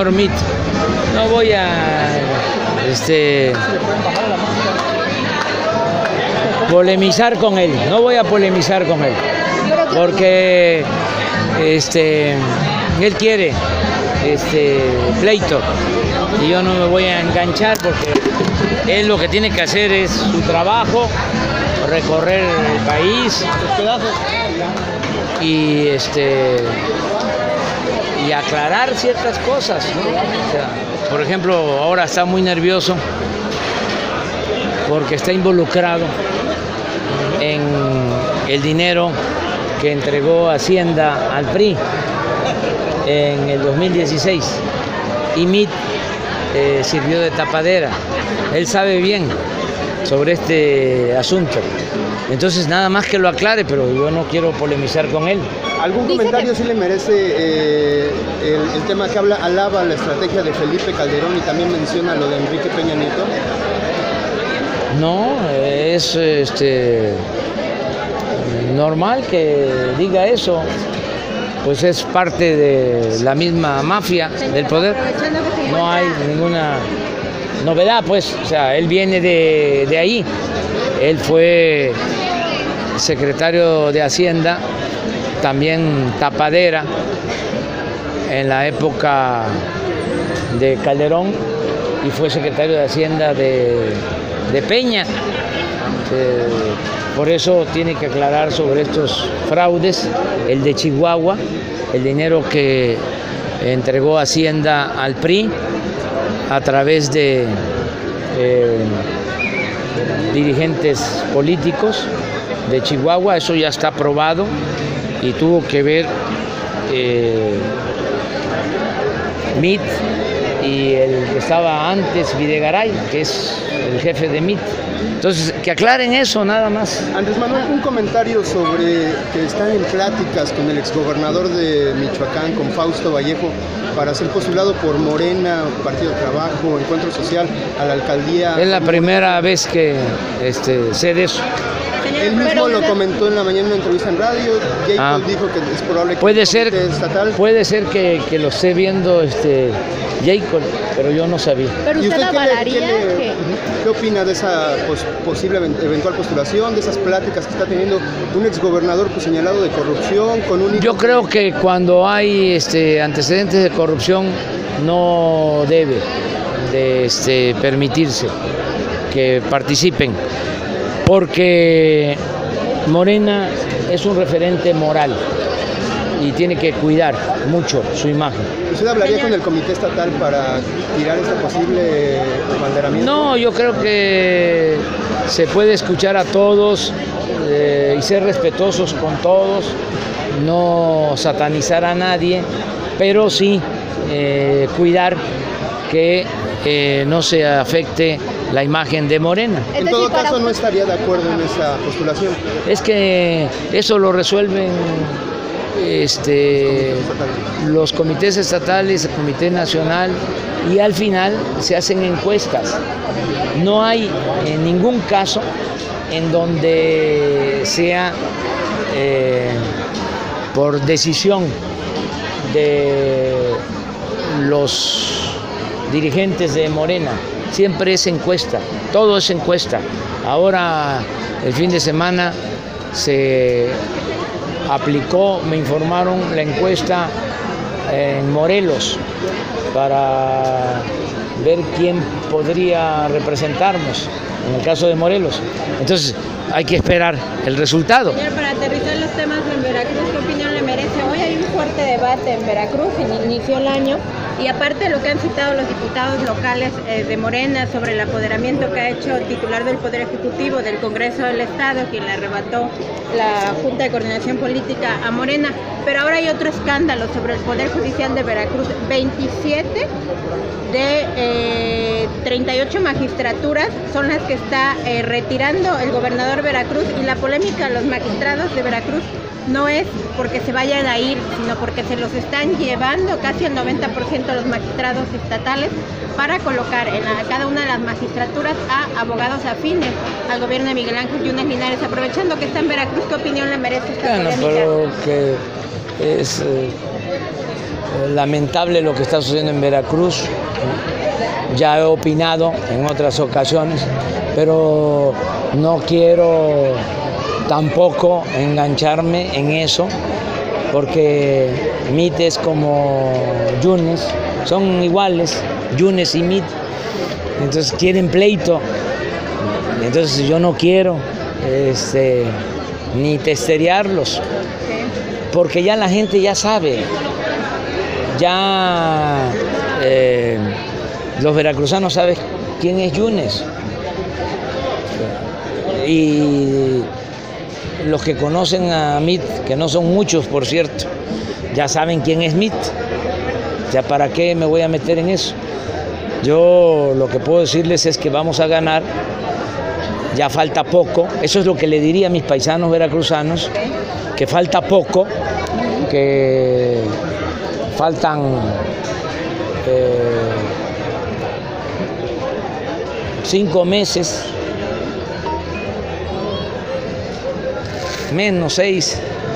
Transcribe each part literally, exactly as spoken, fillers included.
señor Mit. No voy a este, polemizar con él, no voy a polemizar con él, porque este, él quiere este, pleito y yo no me voy a enganchar porque él lo que tiene que hacer es su trabajo, recorrer el país y este y aclarar ciertas cosas, ¿no? O sea, por ejemplo, ahora está muy nervioso porque está involucrado en el dinero que entregó Hacienda al P R I en el dos mil dieciséis y Mit eh, sirvió de tapadera. Él sabe bien sobre este asunto. Entonces nada más que lo aclare, pero yo no quiero polemizar con él. ¿Algún comentario sí le merece eh, el, el tema que habla, alaba la estrategia de Felipe Calderón y también menciona lo de Enrique Peña Nieto? No, es este, normal que diga eso, pues es parte de la misma mafia del poder. No hay ninguna novedad, pues, o sea, él viene de, de ahí. Él fue secretario de Hacienda, también tapadera en la época de Calderón y fue secretario de Hacienda de, de Peña. Eh, por eso tiene que aclarar sobre estos fraudes, el de Chihuahua, el dinero que entregó Hacienda al P R I a través de eh, dirigentes políticos de Chihuahua, eso ya está aprobado y tuvo que ver eh, Mit y el que estaba antes, Videgaray, que es el jefe de Mit. Entonces, que aclaren eso nada más. Andrés Manuel, un comentario sobre que están en pláticas con el exgobernador de Michoacán, con Fausto Vallejo, para ser postulado por Morena, Partido de Trabajo, Encuentro Social, a la alcaldía. Es la primera vez que este, sé de eso. Él mismo lo comentó en la mañana en una entrevista en radio. Jacob ah, dijo que es probable que puede ser, estatal. Puede ser que, que lo esté viendo este Jacob, pero yo no sabía. ¿Pero usted, usted avalaría qué, le, qué, le, que... qué opina de esa pues, posible eventual postulación, de esas pláticas que está teniendo un exgobernador pues, señalado de corrupción con un... Yo creo que cuando hay este, antecedentes de corrupción no debe de este, permitirse que participen, porque Morena es un referente moral y tiene que cuidar mucho su imagen. ¿Usted hablaría con el comité estatal para tirar este posible abanderamiento? No, yo creo que se puede escuchar a todos eh, y ser respetuosos con todos, no satanizar a nadie, pero sí eh, cuidar que eh, no se afecte la imagen de Morena. En todo caso, no estaría de acuerdo en esa postulación. Es que eso lo resuelven este, los comités estatales, el comité nacional, y al final se hacen encuestas. No hay en ningún caso en donde sea eh, por decisión de los dirigentes de Morena. Siempre es encuesta, todo es encuesta. Ahora, el fin de semana se aplicó, me informaron, la encuesta en Morelos para ver quién podría representarnos en el caso de Morelos. Entonces, hay que esperar el resultado. Señor, para aterrizar los temas en Veracruz, ¿qué opinión le merece? Hoy hay un fuerte debate en Veracruz, inició el año, y aparte de lo que han citado los diputados locales eh, de Morena sobre el apoderamiento que ha hecho el titular del Poder Ejecutivo del Congreso del Estado, quien le arrebató la Junta de Coordinación Política a Morena, pero ahora hay otro escándalo sobre el Poder Judicial de Veracruz. veintisiete de eh, treinta y ocho magistraturas son las que está eh, retirando el gobernador de Veracruz, y la polémica de los magistrados de Veracruz no es porque se vayan a ir, sino porque se los están llevando casi el noventa por ciento de los magistrados estatales para colocar en la, cada una de las magistraturas a abogados afines al gobierno de Miguel Ángel Yunes Linares. Aprovechando que está en Veracruz, ¿qué opinión le merece esta bueno, polémica? Pero que es eh, lamentable lo que está sucediendo en Veracruz. Ya he opinado en otras ocasiones, pero no quiero tampoco engancharme en eso, porque Mit es como Yunes, son iguales, Yunes y Mit, entonces quieren pleito, entonces yo no quiero este, ni testerearlos, porque ya la gente ya sabe, ya eh, los veracruzanos saben quién es Yunes, y los que conocen a Mit, que no son muchos por cierto, ya saben quién es Mit. Ya para qué me voy a meter en eso. Yo lo que puedo decirles es que vamos a ganar, ya falta poco, eso es lo que le diría a mis paisanos veracruzanos, que falta poco, que faltan eh, cinco meses, menos seis,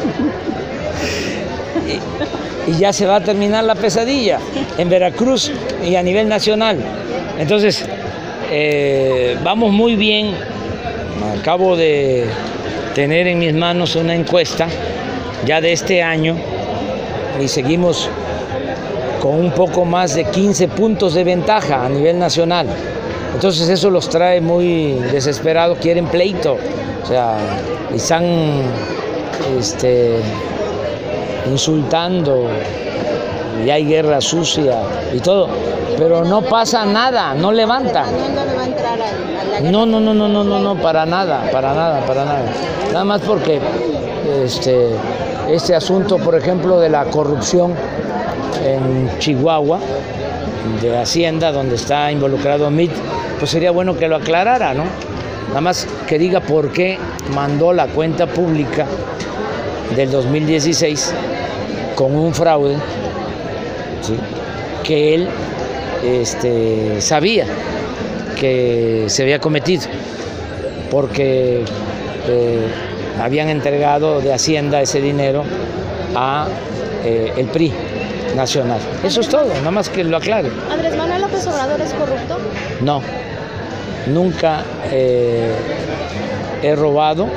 y, y ya se va a terminar la pesadilla en Veracruz y a nivel nacional. Entonces, eh, vamos muy bien. Acabo de tener en mis manos una encuesta ya de este año y seguimos con un poco más de quince puntos de ventaja a nivel nacional. Entonces eso los trae muy desesperados, quieren pleito, o sea, están este, insultando, y hay guerra sucia y todo, pero no pasa nada, no levanta. No, no, no, no, no, no, no, para nada, para nada, para nada. Nada más porque este, este asunto, por ejemplo, de la corrupción en Chihuahua, de Hacienda, donde está involucrado Mit, pues sería bueno que lo aclarara, ¿no? Nada más que diga por qué mandó la cuenta pública del dos mil dieciséis con un fraude, ¿sí?, que él este, sabía que se había cometido, porque eh, habían entregado de Hacienda ese dinero a eh, el P R I nacional. Eso es todo, nada más que lo aclare. ¿Andrés Manuel López Obrador es corrupto? No, nunca eh, he robado,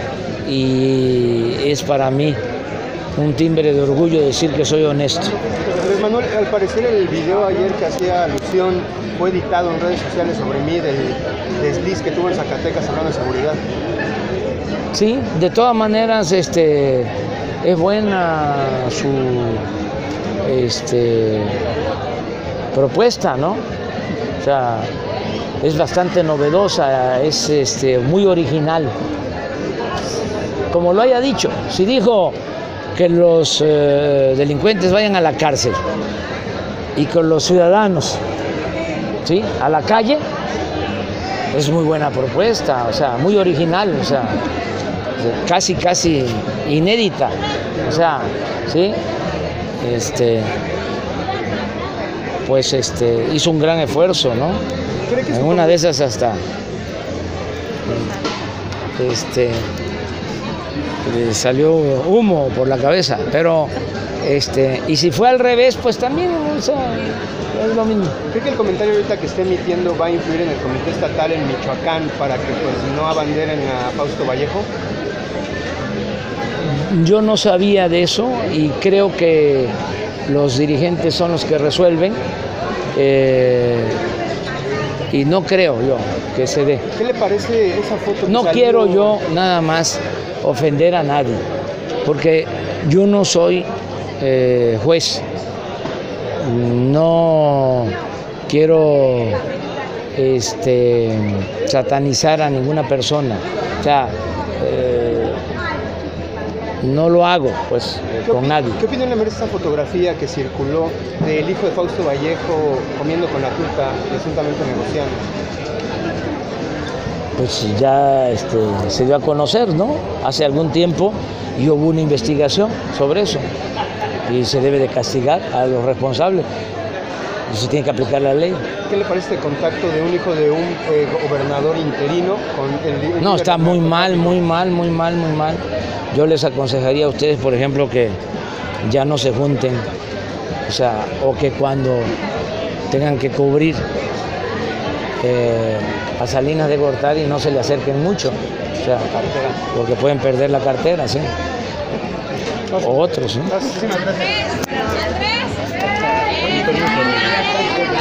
y es para mí un timbre de orgullo decir que soy honesto. Andrés Manuel, al parecer el video ayer que hacía alusión fue editado en redes sociales sobre mí, del desliz que tuvo en Zacatecas hablando de seguridad. Sí, de todas maneras este, es buena su este, propuesta, ¿no? O sea, es bastante novedosa, es este, muy original. Como lo haya dicho, si dijo que los eh, delincuentes vayan a la cárcel y con los ciudadanos, ¿sí?, a la calle, es muy buena propuesta, o sea, muy original, o sea, casi, casi inédita, o sea, ¿sí? Este, pues este, hizo un gran esfuerzo, ¿no? En una de esas hasta, este, le salió humo por la cabeza, pero este, y si fue al revés, pues también, o sea, es lo mismo. ¿Cree que el comentario ahorita que esté emitiendo va a influir en el comité estatal en Michoacán para que pues no abanderen a Fausto Vallejo? Yo no sabía de eso y creo que los dirigentes son los que resuelven, eh, y no creo yo que se dé. ¿Qué le parece esa foto? No quiero yo nada más ofender a nadie, porque yo no soy eh, juez, no quiero este, satanizar a ninguna persona, o sea, eh, no lo hago pues con nadie. ¿Qué opinión le merece esa fotografía que circuló del hijo de Fausto Vallejo comiendo con la tuta, presuntamente negociando? Pues ya este, se dio a conocer, ¿no? Hace algún tiempo, y hubo una investigación sobre eso y se debe de castigar a los responsables y se tiene que aplicar la ley. ¿Qué le parece este contacto de un hijo de un eh, gobernador interino con el... No, está muy mal, muy mal, muy mal, muy mal. Yo les aconsejaría a ustedes, por ejemplo, que ya no se junten O sea, o que cuando tengan que cubrir eh, a Salinas de Gortari no se le acerquen mucho, o sea, porque pueden perder la cartera, ¿sí? O otros, ¿sí? Muchísimas gracias.